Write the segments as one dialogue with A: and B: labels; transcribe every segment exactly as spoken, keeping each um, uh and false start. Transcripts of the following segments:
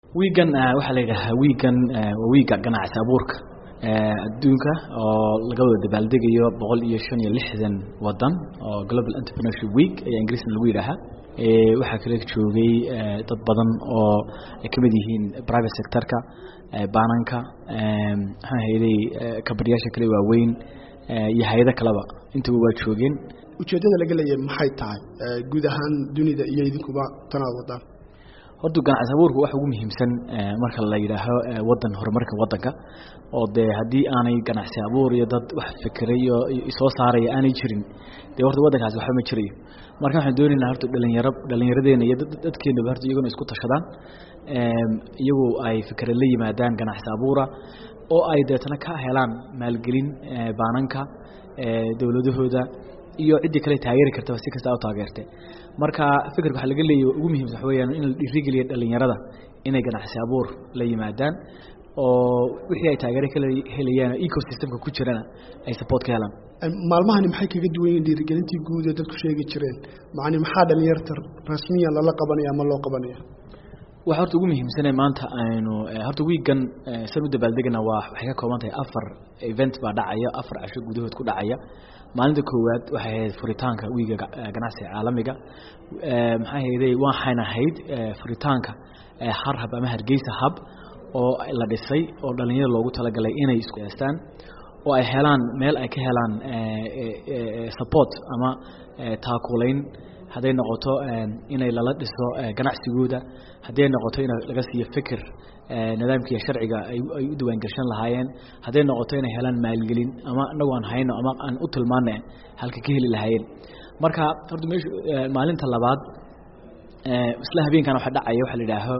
A: weekend waxa la yiraahdaa weekend waa week ganacsi abuurka adduunka oo laga wada dabaaldegayo boqol iyo shan iyo lixdan wadan oo Global Entrepreneurship Week ee Ingiriisiga lagu yiraahdo ee waxa kale joogay dad badan oo ay kamid yihiin private sector-ka baananka waxa hay'aday kabriyaasha kale waaweyn iyo hay'adaha kaleba inta waa joogeen
B: ujeedada laga leeyahay maxay tahay guud ahaan dunida iyo idinkuba tanaa wadaan
A: horta ganacsi abuurku waxa ugu muhiimsan marka la yiraahdo wadan horumarka wadanka oo de hadii aanay ganacsi abuur iyo dad wax fikirayo soo saaray aanay jirin de horta wadankaas waxa ma jirayo marka waxaan doonaynaa horta dhalinyaro dhalinyaradeenna iyo dadkeena horta iyaguna isku tashadaan iyagu ay fikir la yimaadaan ganacsi abuura oo ay deetana ka helaan maalgelin baananka dawladahooda iyo cidii kale taageeri karta si kasta oo taageertay marka fikirka waxa laga leeyahay ugu muhiimsan waxa weeyaan in la dhiirigeliyo dhalinyarada inay ganacsi abuur la yimaadaan oo wixii ay taageero kale helayaan ecosystemka ku jirana ay support ka helaan
B: maalmahan maxay kaga duwan yihiin dhiirigelintii guud ee dadku sheegi jireen macni maxaa dhalinyarta rasmiyan la qabanaya ama loo qabanaya
A: waxa horta ugu muhiimsan maanta aynu horta weekend san u dabaaldegna waa waxay ka kooban tahay afar event baa dhacaya afar casho gudahood ku dhacaya maalinta koowaad waxay ahayd furitaanka wiiga ganacsiga caalamiga maxay ahayd waxayna ahayd furitaanka harhab ama hargeysa hub oo la dhisay oo dhalinyarada loogu talagalay inay isku yeestaan oo ay helaan meel ay ka helaan support ama taakulayn haday noqoto inay lala dhiso ganacsigooda haday noqoto in laga siiyo fikir nidaamkiisa sharciga ay u diiwaan gashan lahaayeen haday noqoto inay helaan maalgelin ama anagu aan hayno ama aan u tilmaanay halka ka heli lahaayeen marka horta meesha maalinta labaad isla habeenkan waxa dhacaya waxa la yiraahdo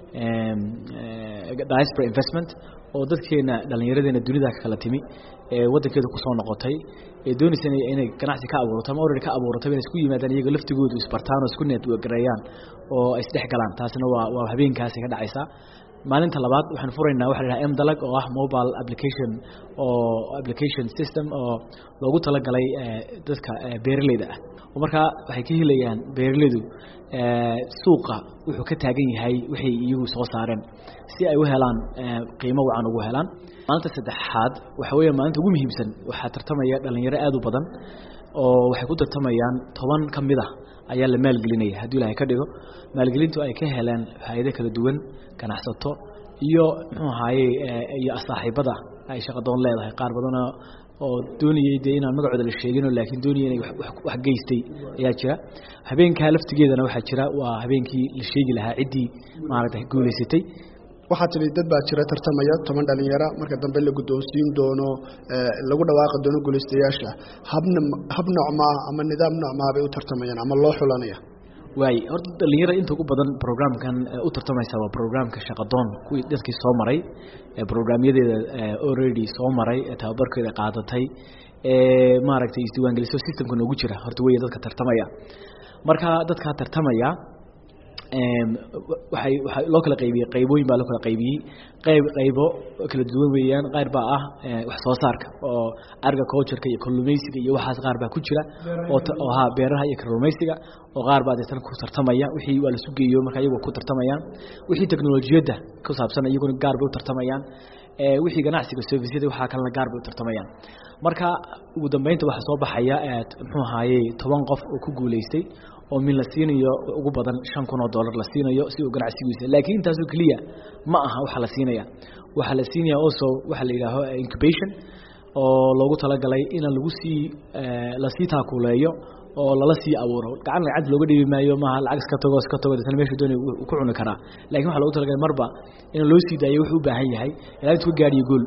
A: diaspora investment oo dadkeena dhalinyaradena dunida kala timi ee wadankeeda ku soo noqotay ee doonaysan inay ganacsi ka abuurto ama already ka abuurto inay isku yimaadaan iyaga laftigoodu isbartaan oo isku network gareeyaan oo ay isdhex galaan taasina waa waa habeenkaasi ka dhacaysa maalinta labaad waxaan furaynaa waxa la yiraahdaa M-Dalag oo ah mobile application oo application system oo loogu talagalay dadka beeraleyda ah oo marka waxay ka helayaan beeraleydu suuqa wuxuu ka taagan yahay wixii iyagu soo saareen si ay u helaan qiimo wacan ugu helaan maalinta saddexaad waxa weeyaan maalinta ugu muhiimsan waxa tartamaya dhalinyaro aad u badan oo waxay ku tartamayaan toban kamid ah ayaa la maalgelinaya hadii Ilaahay ka dhigo maalgelintu ay ka helaan hay'ado kala duwan ganacsato iyo muxuu ahaayay iyo saaxiibada ay shaqo doon leedahay qaar badan oo doonayay inaan magacooda la sheegin laakiin doonayay inay wax geystay ayaa jira habeenka laftigeedana waxa jira waa habeenkii la sheegi lahaa cidii maaragtay guuleysatay
B: waxa tiri dad baa jira tartamaya toban dhalinyaro marka dambe la guddoonsiin doono lagu dhawaaqo doono guuleystayaasha habna habna ama nidaam nooc bay u tartamayaan ama loo xulanaya
A: way horta dhalinyaro inta ugu badan programkan u tartamaysa waa programka shaqadoon kuwii dadkii soo maray ee programyadeeda already soo maray tababarkeeda qaadatay ee maaragtay isdiiwaangeliso systemka noogu jira horta way dadka tartamaya marka dadka tartamaya waxay waxa loo kala qaybiyay qaybooyin baa loo kala qaybiyay qayb qaybo kala duwan weeyaan qaar baa ah wax soo saarka oo agriculture-ka iyo kalluumaysiga iyo waxaas qaar baa ku jira oo oo ha beeraha iyo kalluumaysiga oo qaar baa dadkan ku tartamaya wixii waa la sugeeyo marka iyagu ku tartamayaan wixii teknolojiyada ku saabsan iyaguna gaar bay u tartamayaan ee wixii ganacsiga service-yada waxa kale gaar bay u tartamayaan marka ugu dambeynta waxa soo baxaya muxuu ahaayay toban qof oo ku guuleystay oo min la siinayo ugu badan shan kun oo dollar la siinayo si uu ganacsigiisa laakiin taas oo kaliya ma aha waxa la siinaya waxa la siinaya also waxa la yiraahdo incubation oo loogu talagalay in lagu sii la sii taakuleeyo oo lala sii abuuro gacan lacag looga dhibi maayo ma lacag iska tago iska tago dadna meesha doonay ku cuni karaa laakiin waxa loogu talagalay marba in loo sii daayo wuxuu u baahan yahay ilaa intuu gaariyo gool